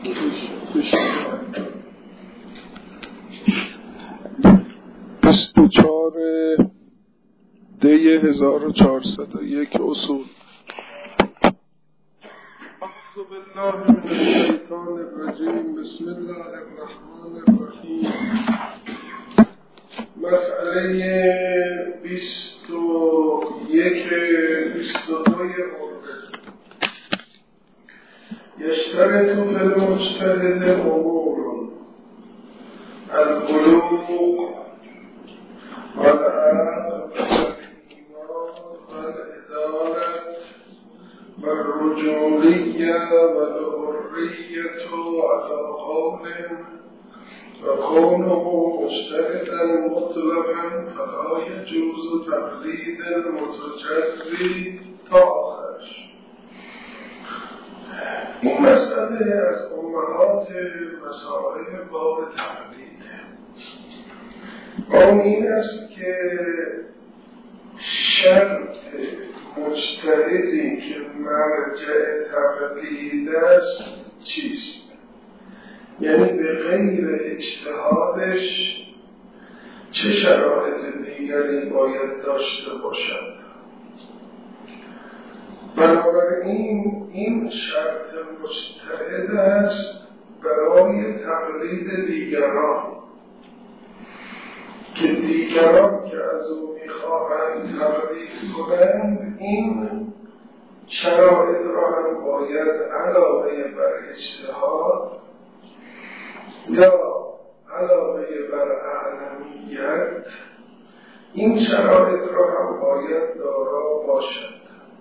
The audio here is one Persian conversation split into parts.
(24 دی 1401) اصول. اعوذ بالله من الشیطان الرجیم. بسم الله الرحمن الرحیم. مسئله 22 یشترط فی المجتهد امور البلوغ والعقل والایمان والعدالة والرجولیة والحریة على قول وكونه مجتهدا مطلقا فلا يجوز تقلید المتجزی تا آخرش. این مسئله از امهات مسائل باب تقلید. اون این است که شرط مجتهدی که مرجع تقلید است چیست؟ یعنی به غیر اجتهادش چه شرایط دیگری باید داشته باشد؟ بنابراین این شرط مجتهد است برای تقلید دیگران که دیگران که از او میخواهند تقلید کنند این شرایط را هم باید علاوه بر اجتهاد یا علاوه بر اعلمیت این شرایط را هم باید دارا باشد.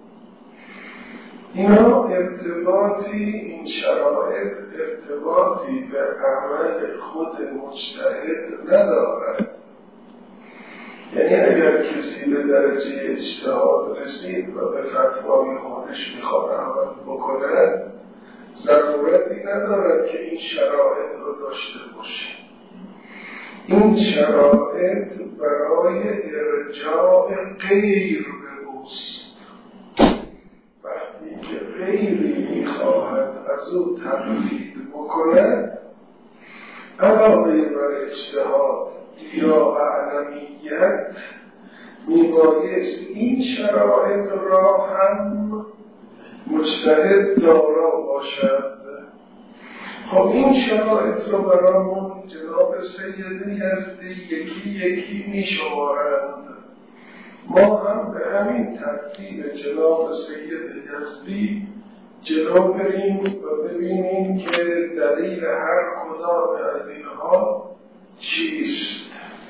اینا این شرایط ارتباطی به عمل خود مجتهد ندارد. یعنی اگر کسی به درجه اجتهاد رسید و به فتوای خودش میخواد عمل بکند ضرورتی ندارد که این شرایط رو داشته باشه. این شرایط برای ارجاع غیر به اوست. وقتی که غیری میخواهد از او تقلید بکند علاوه بر اجتهاد یا اعلمیت میبایست این شرایط را هم مجتهد دارا باشد. خب این شرایط را برامون جناب سید یزدی یکی یکی میشمارند. ما هم به همین ترتیب جناب سید یزدی جلو بریم و ببینیم که دلیل هر کدام از اینها چیست.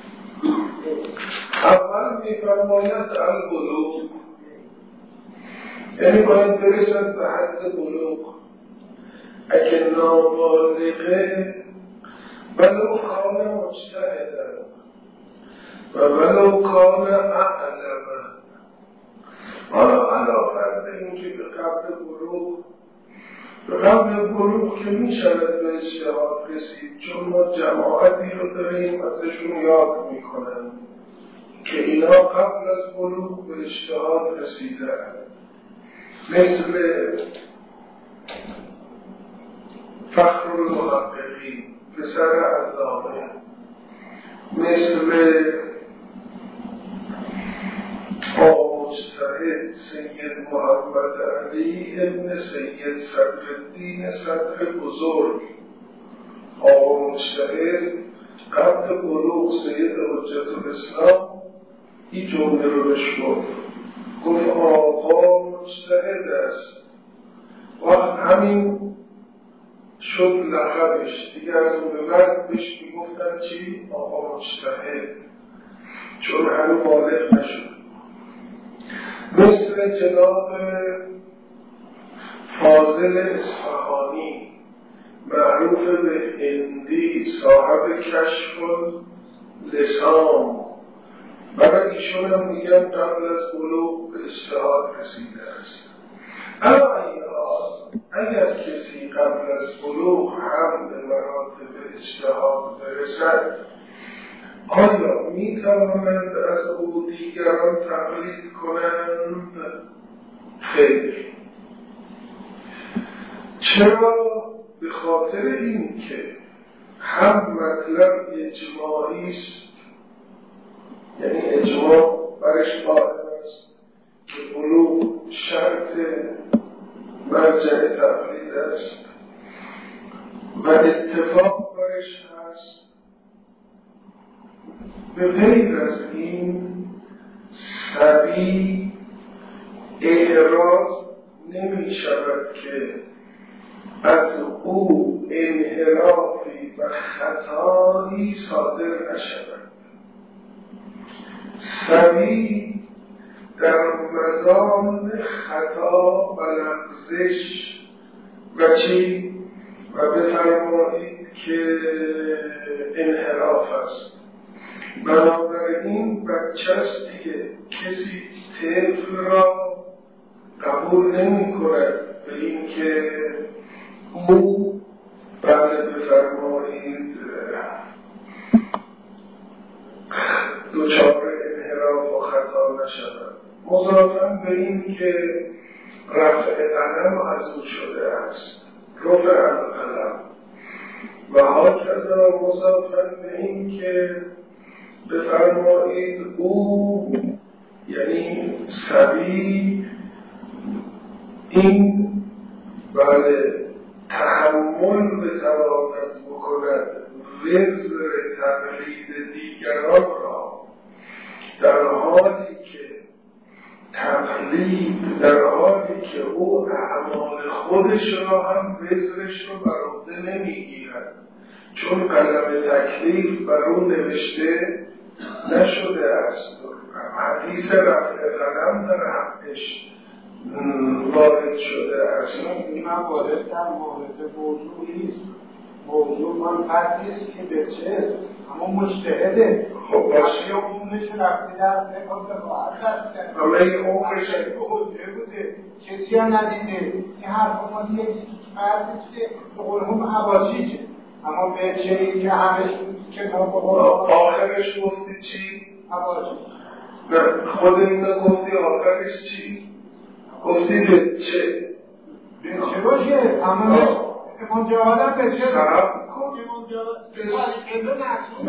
اول میفرماید البلوغ، یعنی باید برسد به حد بلوغ. اگه نابالغه ولو کان مجتهدا و ولو کان اعلم، حالا علا فرض این که به قبل بلوغ که می شود به اجتهاد رسید، چون ما جماعتی رو داریم ازشون یاد می کنند که اینا قبل از بلوغ به اجتهاد رسیدند، مثل فخر المحققین پسر علامه، مثل مجتهد سید محمد علی ابن سید صدرالدین صدر بزرگ. آقا مجتهد قبل بلوغ سید حجت الاسلام این جمله رو بهش گفت آقا مجتهد است. وقت همین شد لقبش دیگه. از اون به بعد بهش میگفتن چی؟ آقا مجتهد، چون هنوز بالغ نشد. مثل جناب فاضل اصفهانی معروف به هندی، صاحب کشف لسان، برای ایشون هم میگن قبل از بلوغ به اجتهاد رسیده است. اما اگر کسی قبل از بلوغ هم به مراتب اجتهاد برسد آیا می توانند از او دیگران تقلید کنند؟ خیر. چرا؟ به به خاطر این که هم مطلب اجماعی است، یعنی اجماع برش قائم است که بلوغ شرط مرجع تقلید است و اتفاق برش هست. به غیر از این صبی احراز نمی شود که از او انحرافی و خطایی صادر نشود. صبی در مزان خطا و لغزش و چی؟ و بفرمایید که انحراف است. بنابراین بچه است دیگه، کسی طفل را قبول نمی کند به این که او بله بفرمایید دچار انحراف و خطا نشود، مضافاً به این که رفع قلم از او شده است، رفع القلم، و هاکذا مضافاً به این که بفرمایید او یعنی صبی این بله تحمل بتواند بکند وزر تقلید دیگران را، در حالی که تقلید در حالی که او اعمال خودش را هم وزرش رو بر عهده نمیگیرد، چون قلم تکلیف بر او نوشته نشده است. حدیث رفع قلم در حقش وارد شده است. این وارد در مورد موضوع نیست. موضوع من فردیست که به چه اما مجتهده. خب باشه عمرش رفتی در نکات راحت است. همه عمرش بوده کسی ها ندیده که حرف ما یک فردیست که به قول هم عباسیجه، اما به چه این که همش کتاب آخرش گفتی چی؟ عباسی. نه خود این گفتی آخرش چی؟ گفتی به چه؟ به چه باشه؟ اما امام جواد هم به چه؟ سب کن امام جواد نه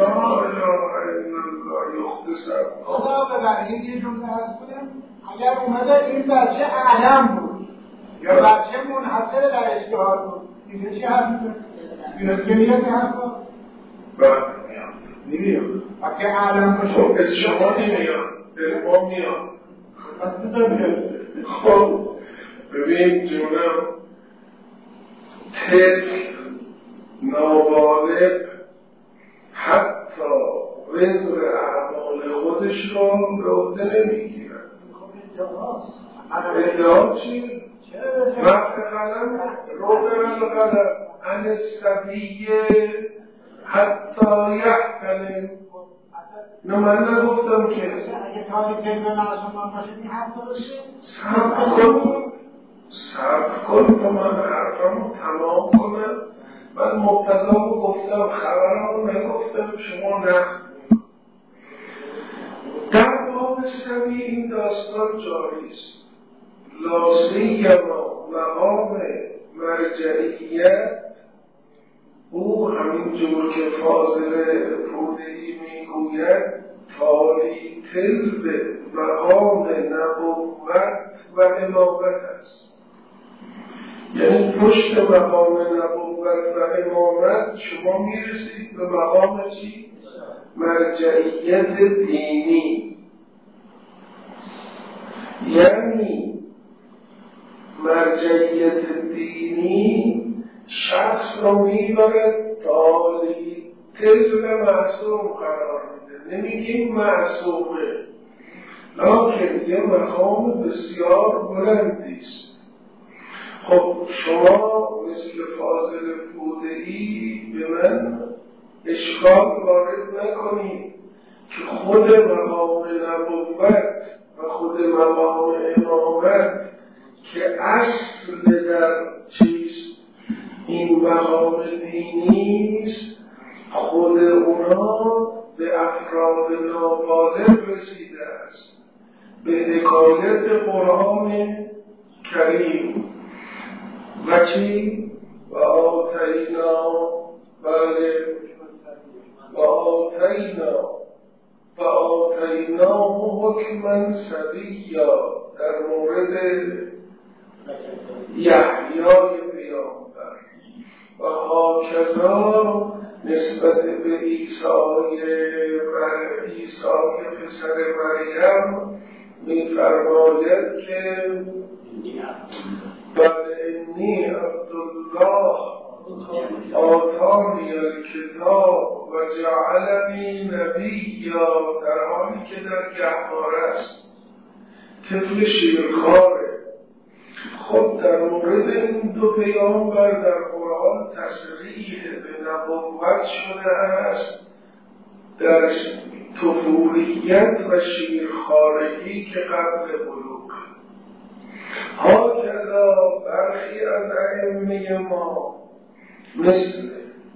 یختصر خدا ببرید یه جمله هست کنم، اگر اومده این بچه اعلم بود یا بچه منحصر در اجتهاد بود، دیگه چی حرف می‌زنه؟ اینا که میاد که حرف ها؟ بله نمیاد. اگه اعلم باشه خب از شما نمیاد، از ما میاد. پس بذار بیاد. خب ببین جونم، طفل نابالغ حتی وزر اعمال خودش رو به عهده نمیگیرد. ادعا چی؟ رفع قلم رفع القلم عن الصبی حتی یحتلم. نه من نگفتم که اگه تاریخ به معصومان باشه این حرف باشه صرف کن تا من حرفم تمام کنم. من مبتدا رو گفتم، خبرم رو نگفتم، شما نقد در باب صبی این داستان جاری است. لا سیما مقام مرجعیت، او همینجور که فاضل پودهی میگوید تالی تل به مقام نبوت و امامت است. یعنی پشت مقام نبوت و امامت شما میرسید به مقام چی؟ مرجعیت دینی. یعنی مرجعیت دینی شخص رو میبرد تالی تل معصوم قرار میده. نمیگیم معصومه، لیکن یه مقام بسیار بلندی است. خب شما مثل فاضل بوده‌ای به من اشکال وارد نکنید که خود مقام نبوت و خود مقام امامت که اصل در چیست این مقام دینی است، خود اونا به افراد نابالغ رسیده است به حکایت قرآن کریم و چی؟ و و آتینا حکما صبیا در مورد یحیای پیامبر و هاکذا نسبت به عیسی پسر مریم می‌فرماید که بل انی عبدالله آتانی الکتاب و جعلنی نبیا، در حالی که در گهواره است، طفل شیرخواره. خب در مورد این دو پیامبر در قرآن تصریح به نبوت شده است در طفولیت و شیرخوارگی که قبل بلوغ. هاکذا برخی از ائمه ما مثل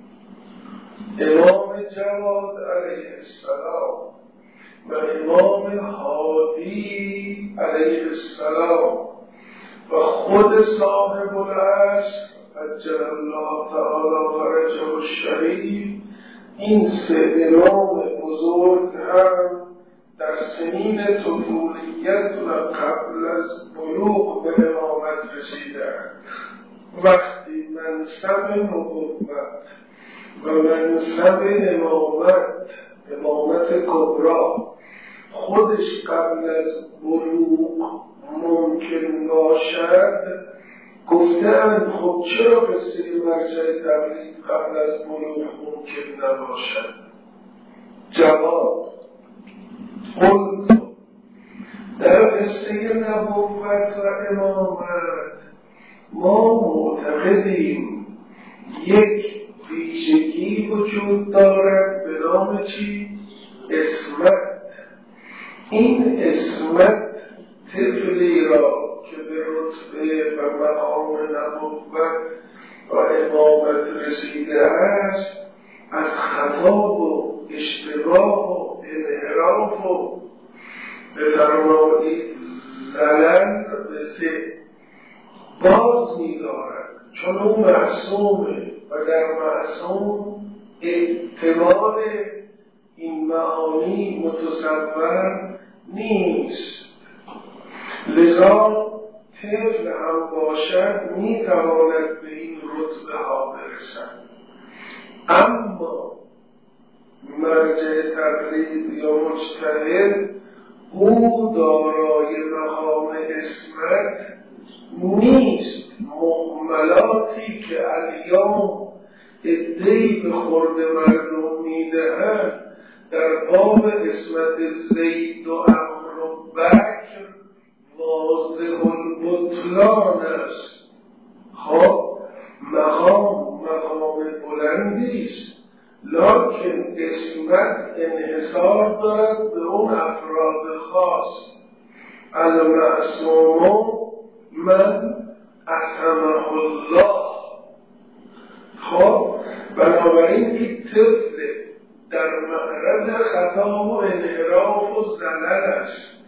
امام جواد علیه السلام و امام هادی علیه السلام و خود صاحب الاصل عجل الله تعالی فرجه الشریف، این سه امام بزرگ هم در سنین طفولیت و قبل از بلوغ به امامت رسیدند. وقتی منصب نبوت و منصب امامت کبرا خودش قبل از بلوغ ممکن باشد، گفتند خب چرا قصه مرجع تبلیغ قبل از بلوغ ممکن نباشد؟ جواب: قلت در قصه نبوت و امامت ما معتقدیم یک ویژگی وجود دارد به نام چی؟ اسمت. این اسمت طفلی را که به رتبه و مقام نبوت و امامت رسیده است از خطا و اشتباه و انحراف و بفرمایید زلل به سه باز می‌دارد، چون او معصومه و در معصوم احتمال این معانی متصور نیست. لذا طفل هم باشد میتواند به این رتبه ها برسد، اما مرجع تقلید یا مجتهد او دارای مقام اسمت نیست. مهملاتی که الیوم عده‌ای به خورد مردم میدهند در باب اسمت زید و عمرو و بکر واضح البطلان است. خب مقام بلندی است، لکن اسمت انحصار دارد به اون افراد خاص. المعصوم من عصمه الله. خب بنابراین این طفل در معرض خطا و انحراف و زلل است.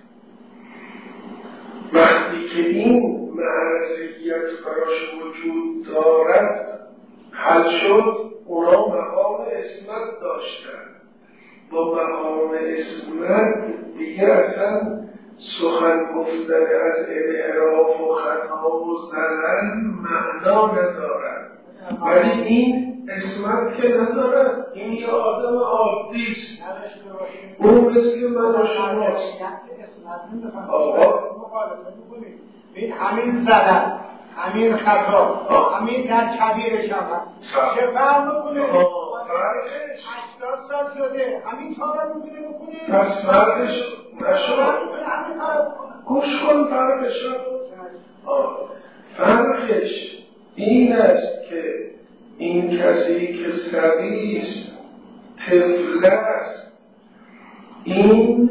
وقتی که این معرضیت براش وجود دارد حل شد، اونا مقام اسمت داشتن. با مقام اسمت دیگه اصلا سخن گفتن از انحراف و خطا و زلل معنا ندارد. ولی این اسمت که ندارد، این یه آدم عادی است، اون مثل من و شماست. آقا این همین زدن، همین خطا، همین در کبیرش هم هست چه فرق میکنه؟ 80 سال شده همین کار میتونه بکنه؟ پس فرقش نشد. گوش کن فرقش فرقش این است که این کسی که صبی است، طفل است، این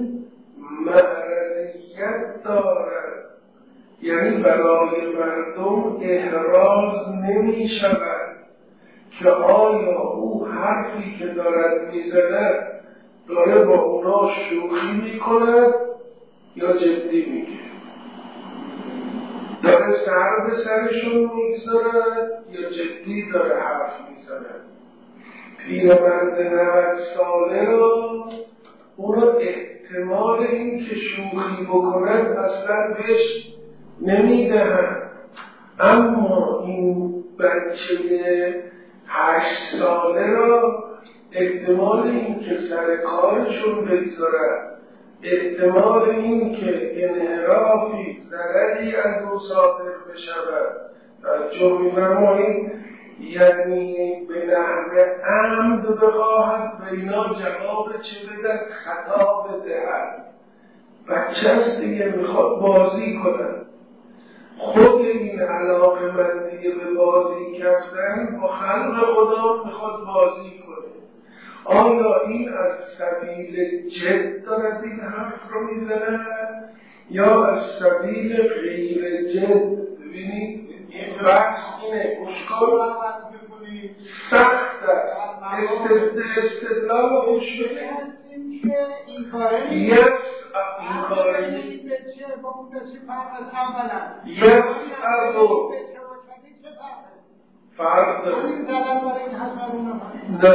معرضیت دارد، یعنی برای مردم احراز نمی شود که آیا او حرفی که دارد میزند داره با اونا شوخی میکند یا جدی میگه. در داره سر به سرشون میگذارد یا جدی داره حرف میزند. پیرمرد 90 ساله رو اونو احتمال این که شوخی بکند اصلا بهش نمیدهند، اما این بچه 8 ساله را احتمال این که سر کارشون بگذارد، احتمال این که انحرافی ضرری از او صادر بشود توجه می‌فرمایید، یعنی به نحو عمد بخواهد به اینا جواب چه بدن؟ خطا بدهد. بچه است دیگه، میخواد بازی کنند. خود این علاقه‌مندی به بازی کردن با خلق خدا میخواد بازی کنه. آیا این از سبیل جد دارد این حرف رو میزنه یا از سبیل غیر جد؟ ببینید این بحث اینه، مشکل سخت است. استدلال رو خوش بگید این کاره فرق داره. نه،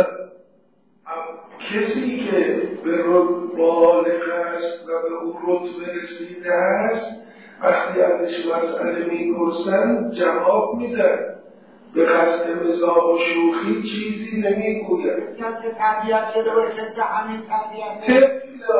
کسی که به بالغ است و به او رتبه رسیده است وقتی ازش مسئله میپرسن جواب میدن، به قصد مزاح و شوخی چیزی نمیگوید. که تربیت شده باشه که همین تربیت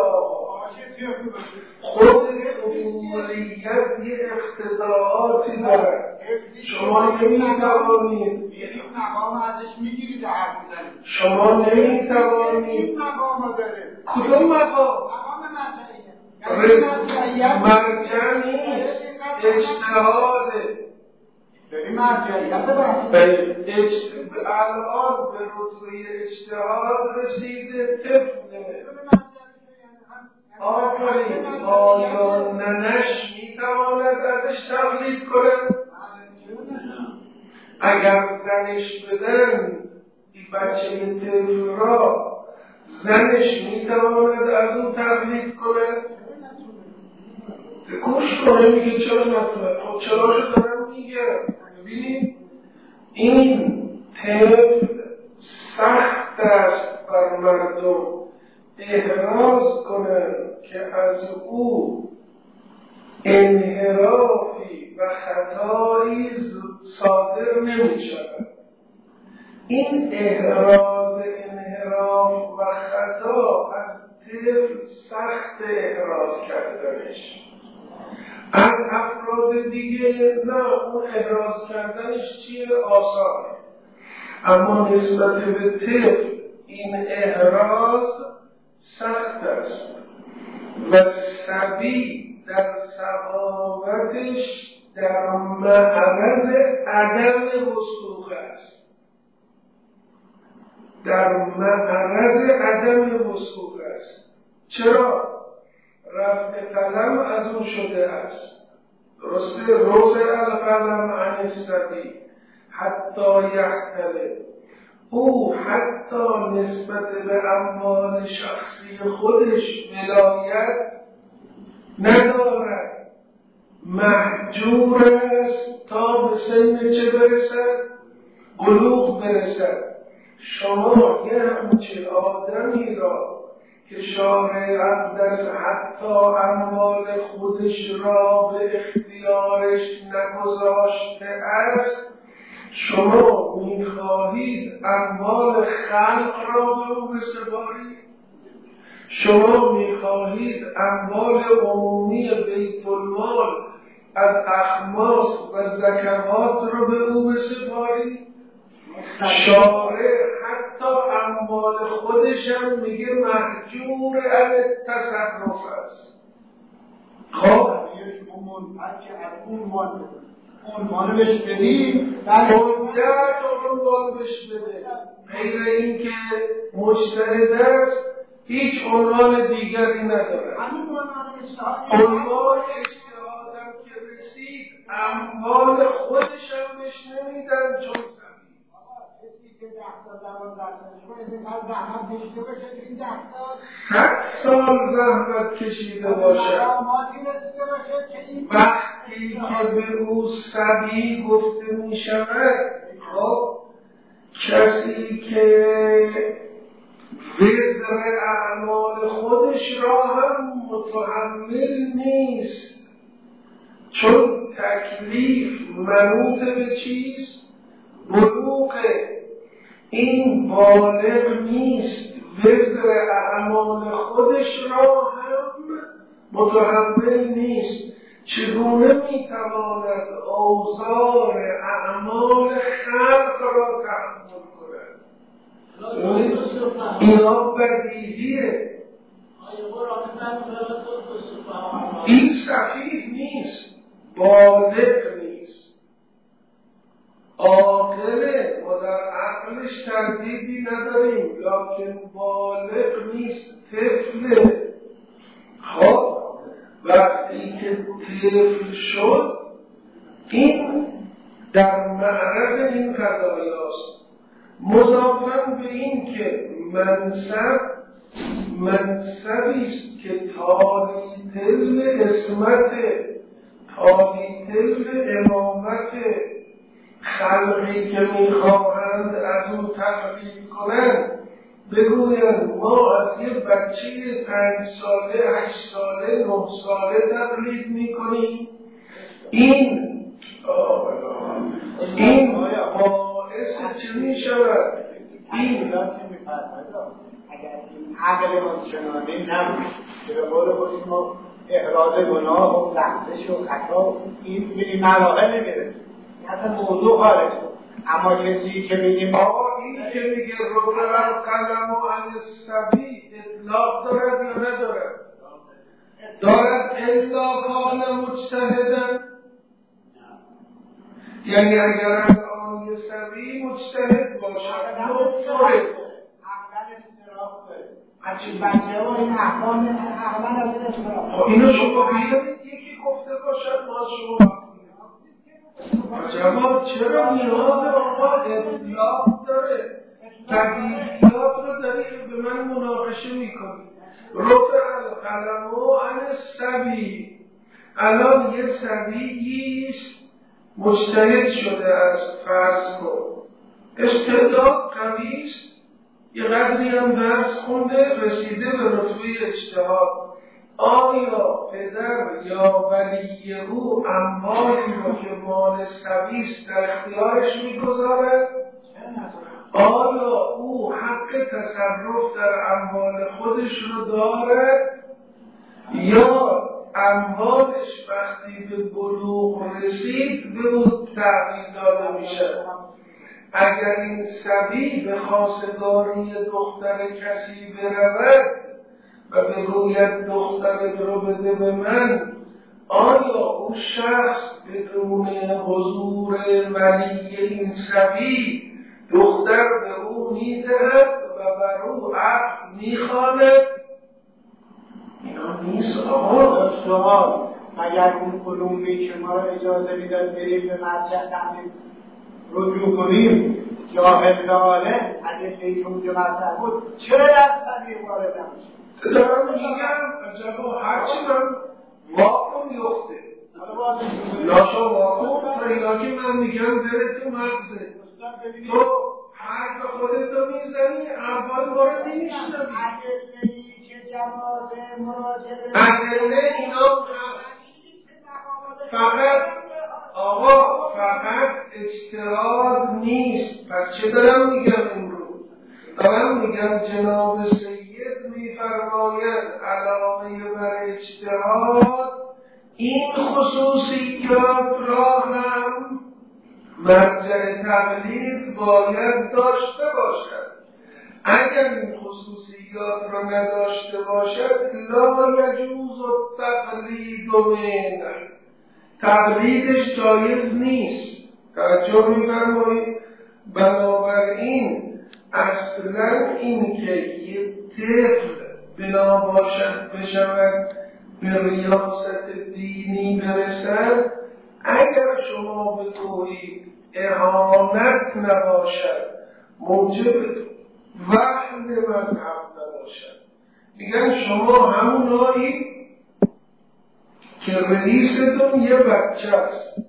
خود طفولیت یه اقتضاعاتی دارد. شما نمیتوانید مقام ازش میگیرید حرف میزنید. شما نمیتوانید مقام داره. کدوم مقام؟ مقام مرجعیه. مرجع نیست، اجتهاده. ببین مرجعیت الان به رتبه اجتهاد رسیده طفله. آفرین، آیا ننش میتواند ازش تقلید کنه؟ اگر زنش بدن این بچه طفل را زنش میتواند از اون تقلید کنه؟ گوش کنه میگه چرا نتونه؟ خب چرا شو دارم میگم؟ ببینید این طفل سخت است بر مردم احراز کنن که از او انحرافی و خطایی صادر نمی شود. این انحراف و خطا از طفل سخت احراز کردنش. از افراد دیگه نه، اون احراز کردنش چیه؟ آسانه. اما نسبت به طفل این احراز سخت است و صبی در صحابتش در معرض عدم وثوق است. در معرض عدم وثوق است. چرا؟ رفع قلم از اون شده است. درسته؟ رفع القلم عن الصبی حتی یحتلم. او حتی نسبت به اموال شخصی خودش ولایت ندارد، محجور است تا به سن چه برسد؟ بلوغ برسد. شما یه همچین آدمی را که شارع اقدس حتی اموال خودش را به اختیارش نگذاشته است، شما میخواهید اموال خلق را به او بسپارید؟ شما میخواهید اموال عمومی بیت المال از اخماس و زکوات را به او بسپارید؟ شارع حتی اموال خودش هم میگه محجور علی تصرف است. خب عنوان بهش بدید مدت عنوان بهش بده، غیر این که مجتهد است هیچ عنوان دیگری نداره. عنوان اجتهادم که رسید اموال خودش هم بهش نمیدن چون کسی که 10 100 سال زحمت کشیده باشد، وقتی که به او صبی گفته می شود، خب کسی که وزر اعمال خودش را هم متحمل نیست، چون تکلیف منوط به چیست؟ بلوغ. این بالغ نیست، وزر اعمال خودش را هم متحمل نیست، چگونه میتواند اوزار اعمال خلق را تحمل کند؟ اینا بدیهیه. این سفیه نیست، بالغ نیست، عاقله، ما در عقلش تردیدی نداریم، لکن بالغ نیست، طفله. خب وقتی که طفل شد، این در معرض این قضایاست، مضافاً به این که منصبی است که تالیتل اسمت، تالیتل امامت، خلقی که میخواهند از اون تقلید کنند بگویند ما از یه بچه 5 ساله 8 ساله 9 ساله تقلید میکنیم، این باعث چه میشود؟ این اگر این عقل آنچنانی نبود که به قول خودش ما احراز گناه و لغزش و خطا این به این مراحل نمیرسیم، اصلا موضوع خارج بود. اما کسی که بگیم این که میگه رفع القلم عن الصبی اطلاق دارد یا ندارد؟ دارد الا کان مجتهدا، یعنی اگر الان یه صبی مجتهد باشد مفرد همچین بچه ها این احکام احوال از این اصلاح اینو شما بیارید یکی گفته باشد ما شما جواب چرا نیاز آقا اطلاق داره؟ تقییدات رو داری به من مناقشه میکنی. رفع القلم عن الصبی، الان یه صبییست مجتهد شده از فرض کن، استعداد قویست، یه قدری هم درس خونده، رسیده به رتبه اجتهاد. آیا پدر یا ولی او اموالی رو که مال صبیست در اختیارش میگذارد؟ آیا او حق تصرف در اموال خودش رو دارد؟ یا اموالش وقتی به بلوغ رسید به اون تحویل داده میشه؟ اگر این صبی به خواستگاری دختر کسی برود و بگوید دخترت رو بده به من، آیا اون شخص بدون حضور ولی این صبی دختر به او میدهد و بر او عقد میخواند؟ اینا نیست آقا. سوال اگر اون علومی که ما را اجازه میداد بریم به مرجع تحمیل رجوع کنیم جاهل عالم اگه ایشون که مطرح بود چرا در صدیق وارد نمیشه؟ دارم میگم عجبا هرچی من واکن یخته لاشا واکن تا اینا که من میگم داره تو مغزه، تو حرف خودت رو میزنی اول وارد نمیشنم. ادله اینا هست، فقط آقا فقط اجتهاد نیست. پس چه دارم میگم امروز؟ دارم میگم جناب سید میفرماید علاوه بر اجتهاد این خصوصیات را هم مرجع تقلید باید داشته باشد. اگر این خصوصیات را نداشته باشد لا یجوز التقلید منه، تقلیدش جایز نیست. توجه می‌فرمایید؟ بنابراین اصلا این که یه طفل بنا باشد بشود به ریاست دینی برسد، اگر شما بگویید اهانت نباشد موجب وهم مذهب نباشد. میگن شما همونایی که رئیستون یه بچه است،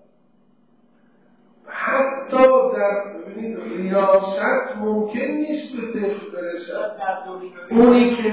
حتی در ببینید ریاست ممکن نیست به طفل برسد. اونی که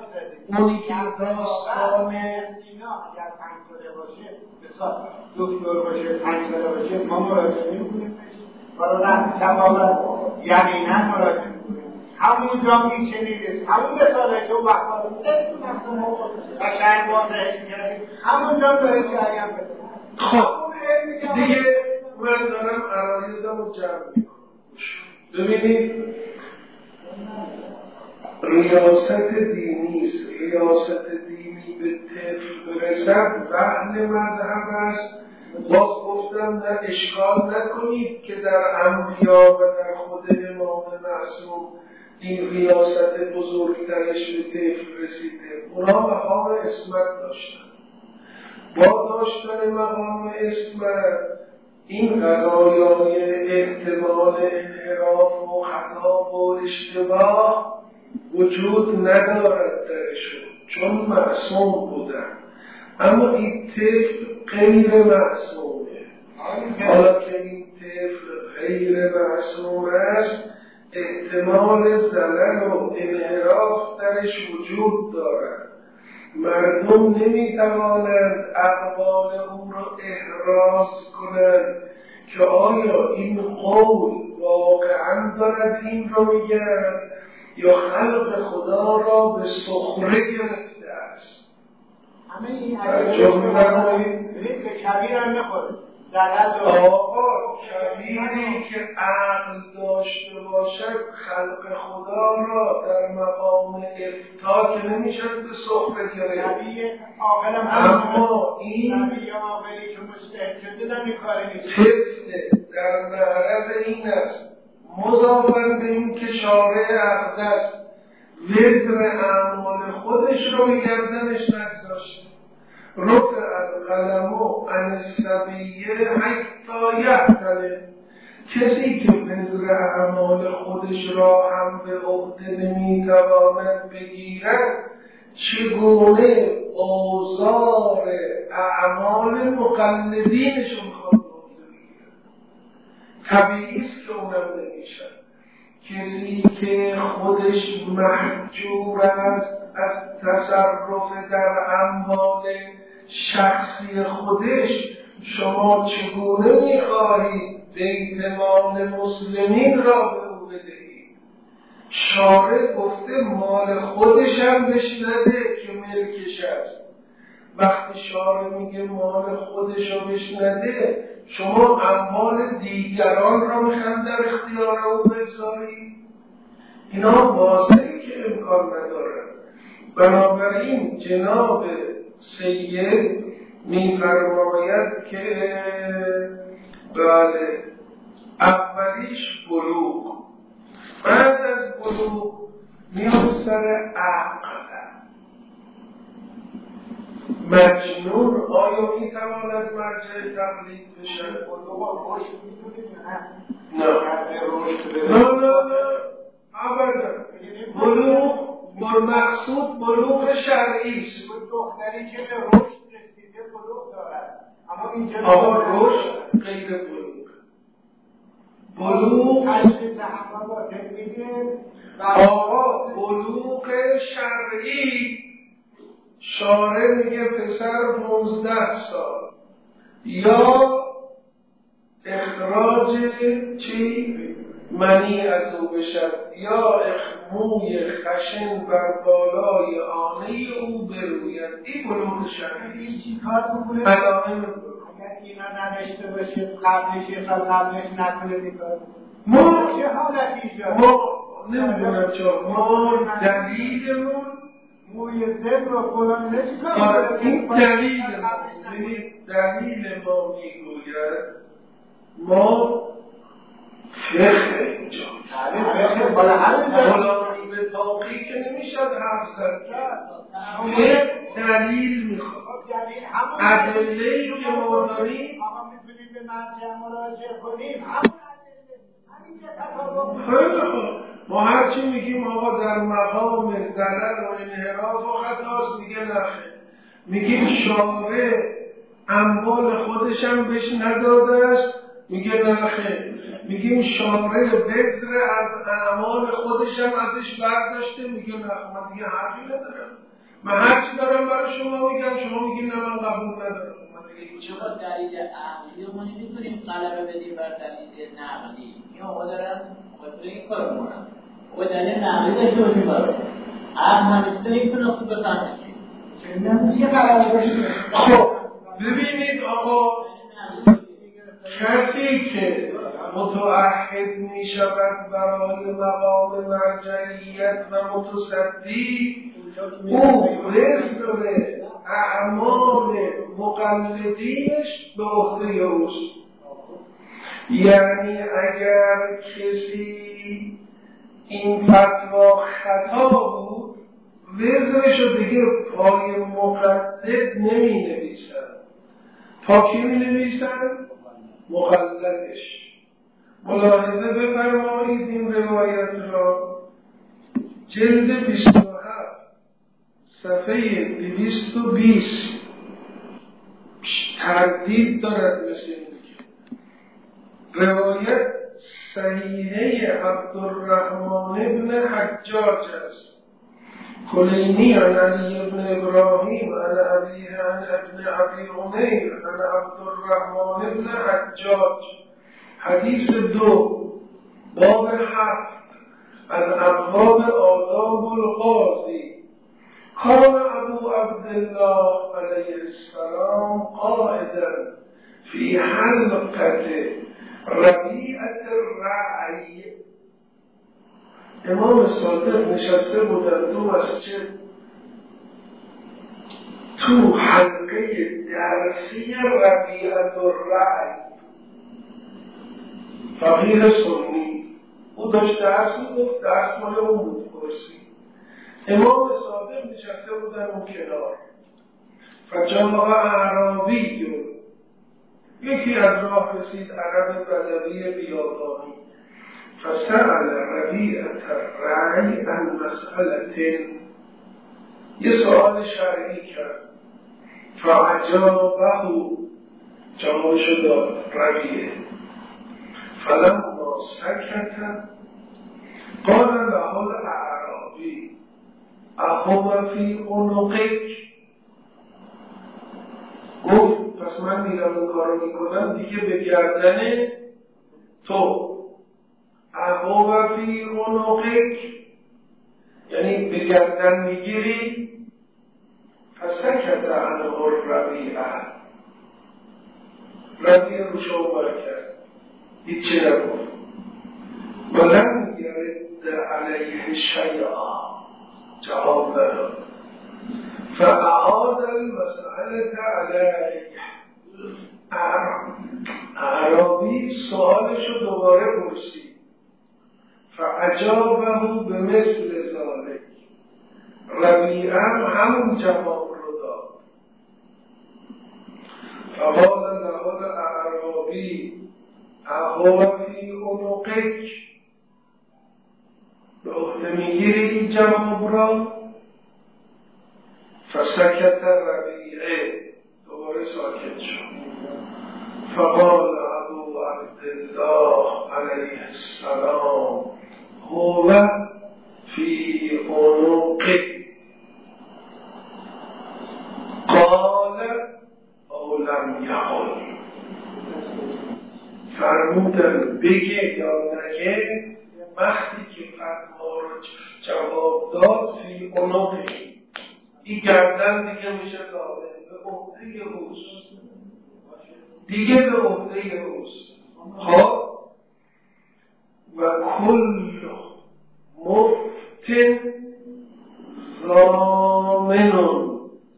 داستان اگر 5 ساله باشه بسیار دکتر باشه 5 ساله باشه ما مراجعه میکنیم برای تماما یقینا مراجعه میکنیم. همونجا میشنید همون مثاله که اون وقتا قشنگ واضحش کردیم همونجا داره جریان بده. خب دیگه من دارم عرایزم رو جمع میکنم. ببینید ریاست دینی است. ریاست دینی به طفل برسد وحل مذهب است. باز گفتم نه اشکال نکنید که در انبیا و در خود امام معصوم این ریاست بزرگترش به طفل رسیده. اونا مقام اسمت داشتن. با داشتن مقام اسمت این قضایای احتمال انحراف و خطا و اشتباه وجود ندارد درشون چون معصوم بودن. اما این طفل غیر معصومه. حالا که این طفل غیر معصوم است احتمال زلل و انحراف درش وجود دارد. مردم نمیتوانند اقوال او را احراز کنند که آیا این قول واقعا دارد این را میگن یا خلق خدا را به سخره گرفته است. همه این ریز کبیر هم نخوره. آقا کبیری که عقل داشته باشد خلق خدا را در مقام افتاء که نمیشد به سخره گرفت. اما این عاقلی که مستحق شده نمیکاره نیست. طفل در معرض این است مضافاً به این که شارع اقدس وزر اعمال خودش رو به گردنش نگذاشته. رفع القلم عن الصبی حتی یحتلم. کسی که وزر اعمال خودش را هم به عهده نمیتواند بگیرد چگونه اوزار اعمال مقلدینش رو میخواد به عهده بگیرد؟ طبیعی است که اونم نمیشد. کسی که خودش محجور است از تصرف در اموال شخصی خودش، شما چگونه می‌خواهید بیت‌مال مسلمین را به او بدهید؟ شارع گفته مال خودش هم بهش نده که ملکش است. وقتی شارع میگه مال خودش رو بهش نده، شما اموال دیگران را میخواید در اختیار او بگذارید؟ اینا واضحه که امکان ندارد. بنابراین جناب سید می‌فرماید که بله اولیش بلوغ، بعد از بلوغ میاد سر عقل. مجنون آیا میتواند مرجع تقلید بشه؟ بلوغ رشد می‌دونید نه ابدا. بلوغ مقصود بلوغ شرعی است. دختری که به رشد رسیده بلوغ دارد، اما اینجا رشد غیر بلوغ بلوغ شرعی شارع میگه پسر 15 سال یا اخراج منی از او بشد یا موی خشن بر بالای آنه او بروید. این بلوغ شرعی. این چی کار بکنه؟ علائم اگر اینا نداشته باشه قبلش یه سال قبلش نکنه دیکار ما چه حالتی ایجاد؟ ما نمیدونم چون ما دلیلمون موی زن رو فلان نچیکار این دلیل ما میگوید ما فقه اینجا فلانی به تاقی که نمیشد حرف زد فقه دلیل میخواد. ادله‌ای که ما داریم آقا میتونیم به مرجع مراجعه کنیم خیلی خوب. ما هرچی میگیم آقا در مقام زلل و انحراف و خطاست میگه نخیر. میگیم شارع اموال خودشم بهش نداده است میگه نخیر. میگیم شارع وزر از اعمال خودشم ازش برداشته میگه نخیر. من دیگه حرفی ندارم. من هرچی دارم برای شما میگم شما میگین نه من قبول ندارم. چرا دلیل عقلی رو ما نمیتونیم غلبه بدیم بر دلیل نقلی؟ این آقا دارن خاطر این کار کنن. آقا دلیل نقلی داشته باشیم برای عقل همیشه نمیتونه خوب بفهمه چی غلبه داشته. خب ببینید آقا کسی که متعهد می شود برای مقام مرجعیت و متصدی او وزر اعمال مقلدینش به عهده اوست. یعنی اگر کسی این فتوا خطا بود وزرشو دیگه پای مقلد نمی نویسن. پا کی می نویسن؟ مقلدش. ملاحظه بفرمایید این روایت را جلد 27 صفحه 220 تردید دارد مثل این که روایت صحیحه عبدالرحمن ابن حجاج است. کلینی عن علی ابن ابراهیم عن ابیه عن ابن ابی عمیر عن عبدالرحمن ابن حجاج. حدیث 2 باب 7 از ابواب آداب القاضی. کان ابو عبدالله علیه السلام قائدا فی حلقه ربیعة الرعی. امام صادق نشسته بودن تو مسجد تو حلقه درسی ربیعة الرعی. فقیه سنی او داشت درس میگفت، درس مال اون بود کرسی. امام صادق نشسته بودن اون کنار. فجاء اعرابی، یکی از راه رسید عرب بدوی بیابانی. فسأل ربیعة الرعی عن مسئلة، یه سؤال شرعی کرد. فعجابه، جوابشو داد ربیعه. فلما سکت قال له الاعرابی اهو فی عنقک. گفت پس من میرم اون کارو میکنم دیگه به گردن تو. اهو فی عنقک یعنی به گردن میگیری. فسکت عنه الربیعه، ربیعه روشو برکرد هیچی نگفت. ولم یرد علیه شیئا، جواب نداد. فاعاد المسئله علیه، اعرابی سؤالشو دوباره پرسید. فاجابه به مثل ذالک، ربیعه همون جواب رو داد. فقال له الاعرابی اهو فی عنقک، به عهده میگیری این جواب را؟ فسکت ربیعه، دوباره ساکت شد. فقال ابو عبدالله علیه السلام هو فی عنقک. قال او لم یقل، فرمودن بگه یا نگه. وقتی که فتوا رو جواب داد فی عنقی، این گردن دیگه میشه ثابت به عهده اوست، دیگه به عهده اوست. خب و کل مفتن ضامن،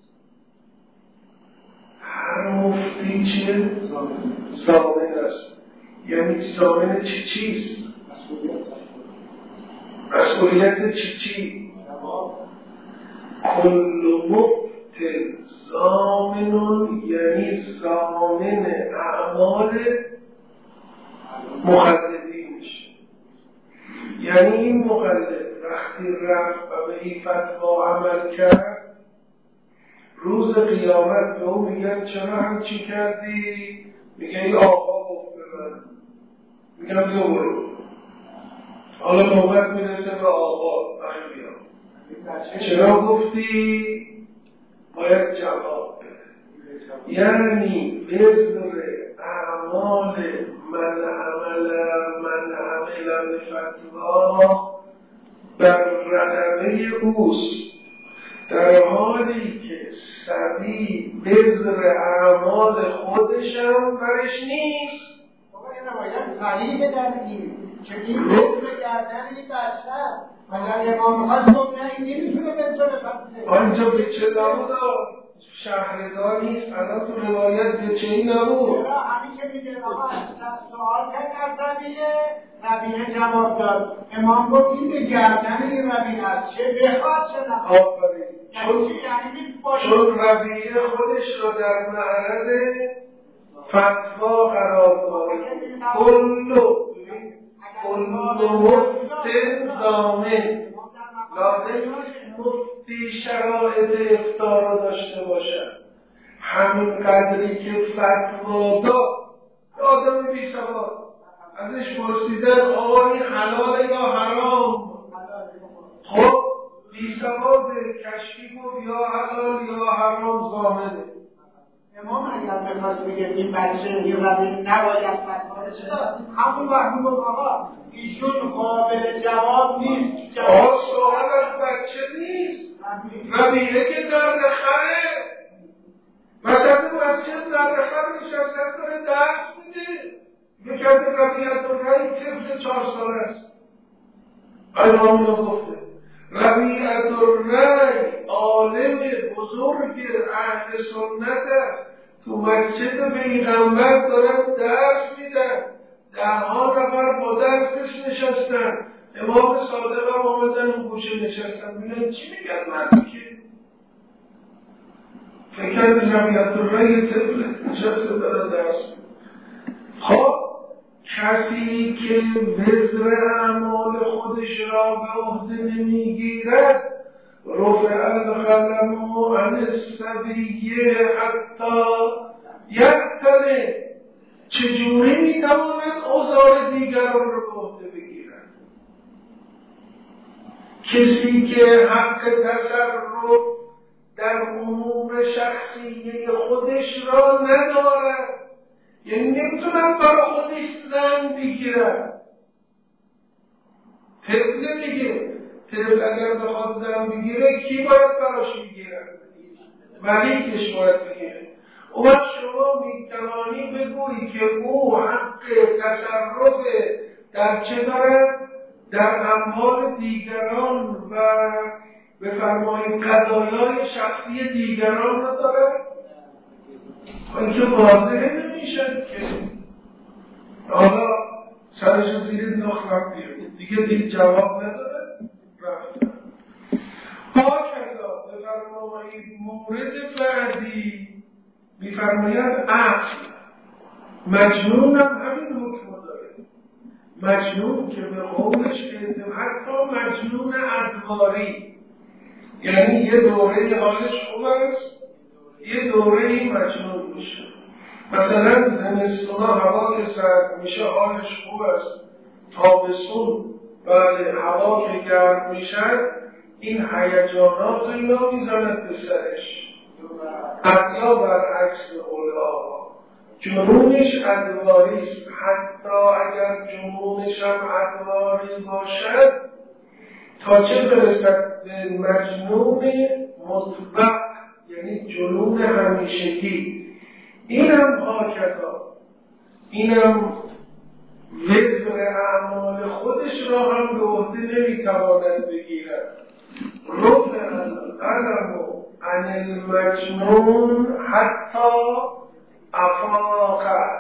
هر مفتی چیه؟ ضامن است. یعنی ضامن چیست؟ مسئولیت چی؟ کل مفتن ضامن یعنی ضامن اعمال مخلدینش. یعنی این مقلد وقتی رفت و به این فتوا عمل کرد، روز قیامت به اون میگن چرا همچی کردی؟ میگه ای آقا گفت به من. میگم بیا برو. حالا نوبت میرسه به آقا چرا گفتی؟ باید جواب بده. یعنی وزر اعمال من عمل به فتوا بر رقبه اوست، در حالی که سبی وزر اعمال خودشم برش نیست. بابا این نباید خلیل بدنیم که این وزر کردن این بشر اگر امام خواست نه این نمیتونه بزنه فتنه. آنجا به چه نبود؟ شهرزا نیست. الان تو روایت به چه ای نبود؟ چرا همین که میگه آقا سوال کرد از ربیعه جواب داد. امام گفت این به گردن این ربیعه است، چه بخواد چه نخواد. آفرین. چون ربیعه خودش رو در معرض فتوا قرار داد. کل مفت ضامن. لازم نیست مفتی شرایط افطار رو داشته باشد. همین قدری که فتوا داد آدم بی سواد ازش پرسیدن آقا این حلاله یا حرام؟ خب بی سواد کشکی گفت یا حلال یا حرام ضامنه. امام اگر بخواست بگه این بچه این ربیعه نباید فتوا بده، همون وقت میگفت آقا ایشون قابل جواب نیست. آقا سوال از بچه نیست، ربیعه که در نخره مثلا مسجد در نخره نشسته داره درس میده. یکی از ربیعت الرأی طفل 4 ساله است. امام رو گفته ربیعت الرأی عالم بزرگ اهل سنت است، تو مسجد پیغمبر دارن درس میدن، 10 نفر با درسش نشستن، امام صادق هم آمدن اون گوشه نشستن. میگن چی میگن مردی که فکر از ربیعت الرأی طفل نشسته دارن درس میدن. خب کسی که وزر اعمال خودش را به عهده نمیگیرد، رفع القلم عن الصبی حتی یحتلم، چجوری میتواند اوضاع دیگران را به عهده بگیرد؟ کسی که حق تصرف در امور شخصیه خودش را ندارد، یعنی نمیتونم برای خودش زن بگیرم. طفل دیگه، طفل اگر بخواد زن بگیره کی باید براش بگیره؟ ملیکش باید بگیره. اون شما میتوانی بگویی که او حق تصرف در چه دارد؟ در اموال دیگران و بفرمایید قضایای شخصی دیگران را دارد؟ این که واضحه نمیشن که حالا سرشو زیر نخ رفت بیرون دیگه جواب نداره رفتن. ها کذا بفرمایید مورد بعدی میفرماید عقل. مجنون هم همین حکم داره. مجنون که به قولش حتی مجنون ادواری، یعنی یه دوره حالش خوب است یه دوره‌ای مجنون میشه. مثلا زمستونا هوا که سرد میشه حالش خوب است، تابستون بله هوا که گرم میشه این هیجانات اینا میزند به سرش. یا برعکس اولا جنونش ادواری است، حتی اگر جنونش هم ادواری باشد تا چه برسد به مجنون مطبق، یعنی جنون همیشگی. اینم هاکذا، اینم وزر اعمال خودش را هم به عهده نمیتواند بگیرد. رفع القلم عن المجنون حتی افاق.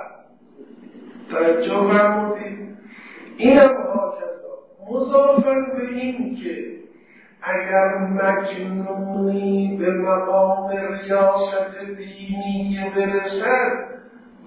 توجه فرمودید؟ اینم هاکذا مضافاً به این که اگر مجنونی به مقام ریاست دینی برسد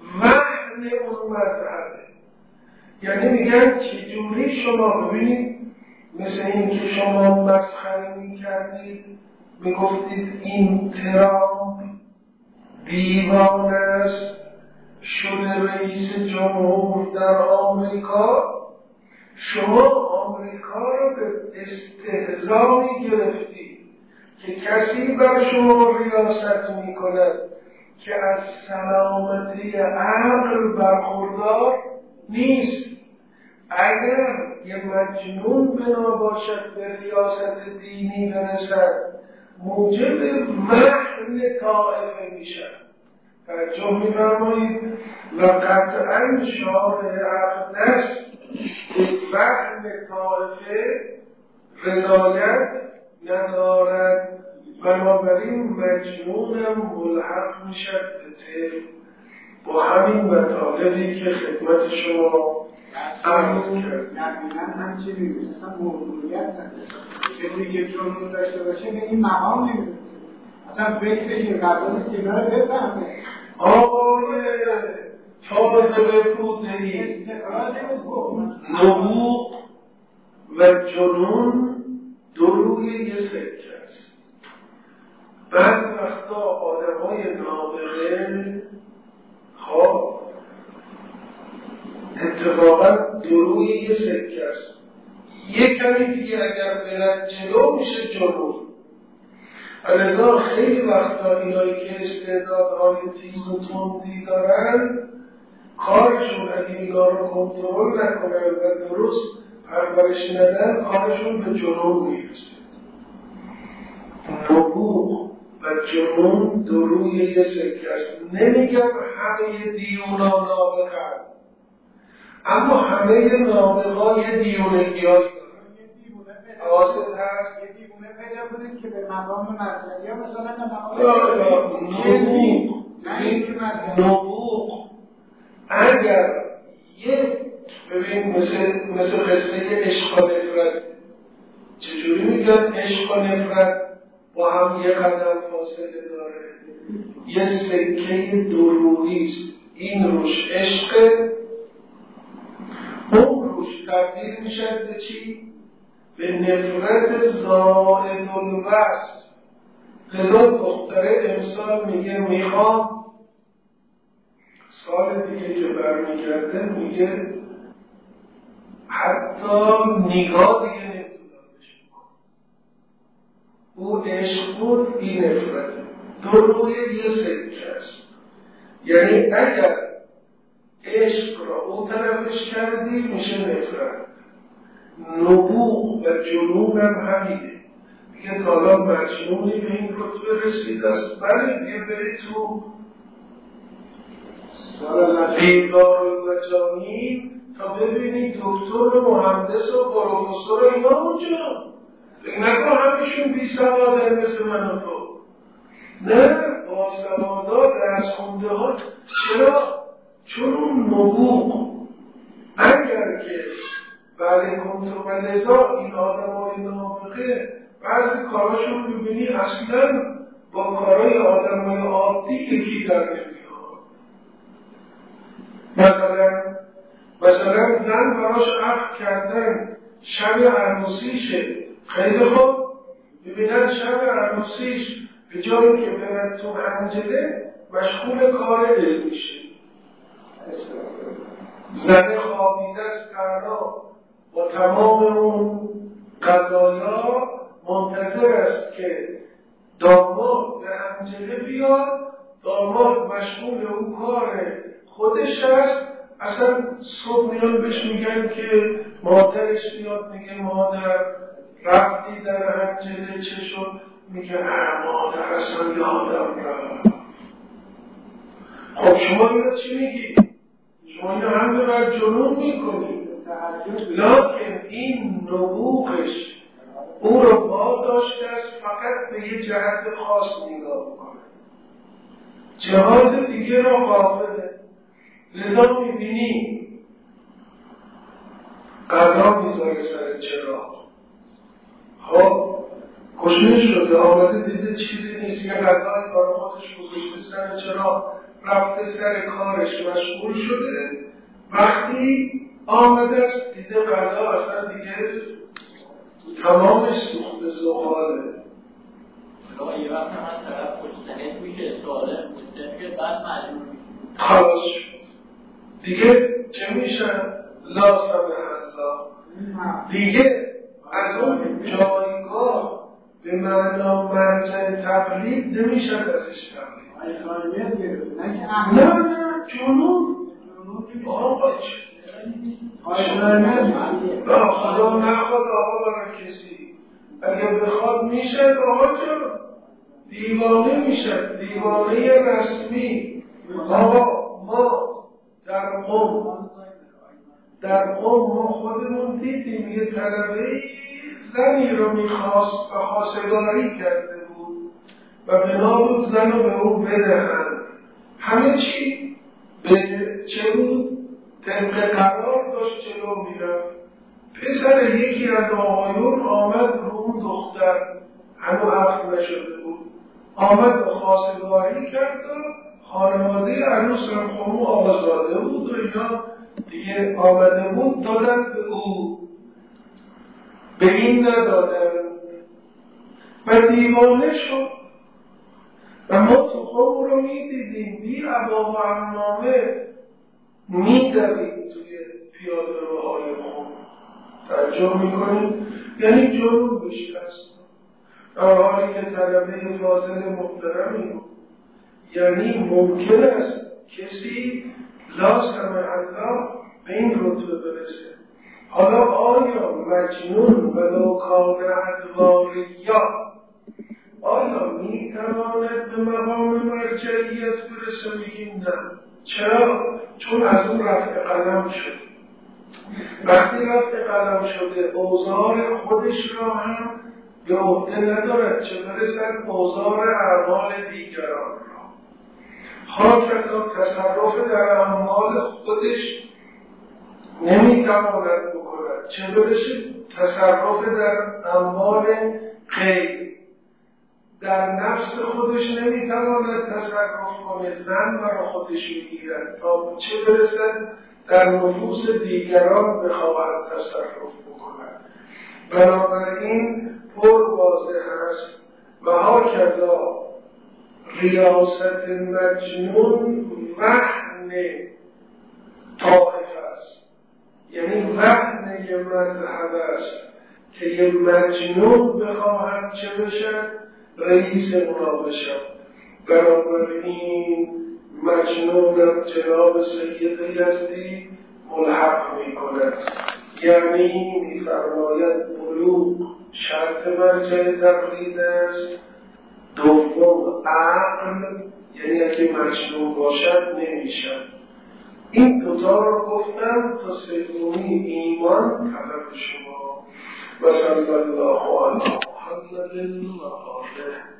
وحن اون مذهبه. یعنی میگن چجوری شما ببینید مثل این که شما مسخره می‌کردید می‌گفتید این ترامپ دیوانه است شده رئیس جمهور در آمریکا. شما آمریکا را به استهزا می‌گرفتید که کسی بر شما ریاست می‌کند که از سلامتی عقل برخوردار نیست. اگر یه مجنون بنا باشد به ریاست دینی برسد موجب محن طائفه میشد. توجه می‌فرمایید و قطعاً شارع عقل است که محن طائفه رضایت ندارد، بنابراین مجنونم ملحق میشد به طفل. با همین مطالبی که خدمت شما عرض کرد دقیقا همچنین اصلا موضوعیت نداره. کسی که جنون داشته باشه به این مقام نمیرسه، اصلا فکرش این قرار نیست که اینا رو بفهمه. آقای فاضل پوده‌ای، نبوغ و جنون دو روی یه سکه است. بعض وقتا آدمای نابغه خواب اتفاقا دو روی یه سکه است. یک کمی دیگه اگر برد جلو میشه جنون. لذا خیلی وقتا اینایی که استعدادهای تیز و تندی دارن کارشون اگه اینا رو کنترل نکنن و درست پرورش ندن کارشون به جنون میرسه. نبوغ و جنون دو روی یه سکه است. نمیگم همه دیونا نابغه‌اند، اما همه نابغه‌ها یه دیونگی‌هایی دارن. حواست هست؟ یه دیوونه پیدا کنید که به مقام مرکزی ها مثلا نبوغ اگر یه ببین مثل قصه عشق و نفرت. چجوری میگن عشق و نفرت با هم یه قدم فاصله داره؟ یه سکه درویست. این روش عشق، اون روش تبدیل میشد به چی؟ به نفرت زائد الوصف. لذا دختره امسال میگه میخوام، سال دیگه که برمیگرده میگه حتی نگاه دیگه نمیتونم بشه. او عشق بود، این نفرت. دو روی یه سکه است. یعنی اگر عشق را اون طرفش کردی میشه نفرت. نبوغ و جنون هم همینه. دیگه تالا مجنونی به این رتبه رسیده است. بله دیگه برید تو دیدار و مجانی تا ببینید دکتر و مهندس و پروفسور و اینا اونجا. فکر نکن همیشون بی سواده مثل من و تو. نه، با سوادا درس خونده ها. چرا؟ چون اون نبوغ اگر که بعد کنترل لذا این آدم های نابغه بعضی کاراشون رو ببینی اصلا با کارهای آدم های عادی یکی در نمیاد. مثلا زن براش عقد کردن شب عروسیشه، خیلی خوب ببینن شب عروسیش به جایی که برد تو حنجله مشغول کار علمیشه. زن خوابیده است تنها با تمام اون قضایا منتظر است که داماد به حنجله بیاد. داماد مشغول اون کار خودش است. اصلا صبح میان بهش میگن که مادرش بیاد، میگه مادر رفتی در حنجله چه شد؟ میگه مادر اصلا یادم رفت. خب شما اینا چی میگی؟ شما اینا هم بر جنون میکنید. لکن این نبوغش او رو واداشته است فقط به یه جهت خاص نگاه کنه، جهات دیگه رو غافله. لذا میبینی قضا میذاره سر چراغ. خب کشته شده، آمده دیده چیزی نیست، یه قضایی برای خودش گذاشته سر چراغ، رفته سر کارش مشغول شده. وقتی آمده است دیده قضا اصلا دیگه تمامش سوخت زغاله. یه وقت هم طرف مجتهد میشه، سالم مسلم میشه، بعد معلوم میشه خلاص شد دیگه چه میشن؟ لا سمح الله دیگه از اون جایگاه به معنا مرجع تقلید نمیشن ازش تقلید. نه جنون آقا خدا نخواد آقا برای کسی اگه بخواد میشه آقا جان دیوانه میشه، دیوانه رسمی. آقا ما در قوم ما خودمون دیدیم یه طلبه زنی رو میخواست و خواستگاری کرده بود و بنا بود زن رو به اون بدهند. همه چی به چه بود؟ طبق قرار داشت جلو میرفت. پسر یکی از آقایون آمد رو اون دختر هنو عقل نشده بود آمد و خواستگاری کرد و خانواده عروس هم خمو آزاده بود و اینا دیگه آمده بود دادن به او، به این ندادن و دیوانه شد. و ما تو خمو رو میدیدیم بی عبا و عمامه میدوید توی پیاده روهای خمو. توجه میکنیم یعنی جنون بشکست در حالی که طلبه فاضل محترمی بود. یعنی ممکن است کسی لا سمح الله به این رتبه برسه. حالا آیا مجنون ولو کان ادواریا آیا میتواند به مقام مرجعیت برسه؟ میگیم نه. چرا؟ چون از اون رفع قلم شد. وقتی رفع قلم شده اوزار خودش را هم به عهده ندارد، چه برسد اوزار اعمال دیگران را. هاکذا تصرف در اعمال خودش نمیتواند بکند، چه برسد تصرف در اعمال غیر. در نفس خودش نمیتواند تصرف کنه، زن برای خودش میگیرد، تا چه برسد در نفوس دیگران بخواهد تصرف بکند. بنابراین پر واضح است و هاکذا ریاست مجنون وهن طائفه است، یعنی وهن یه مذهب است که یه مجنون بخواهد چه بشد؟ رئیس اونا بشد. بنابراین مجنونم جناب سید یزدی ملحق می کند، یعنی می فرماید بلوغ شرط مرجع تقلید است. دوم عقل، یعنی اگه مجنون باشد نمیشد. این دوتا رو گفتم تا سومی ایمان طلب شما. و صلی الله علی محمد و آله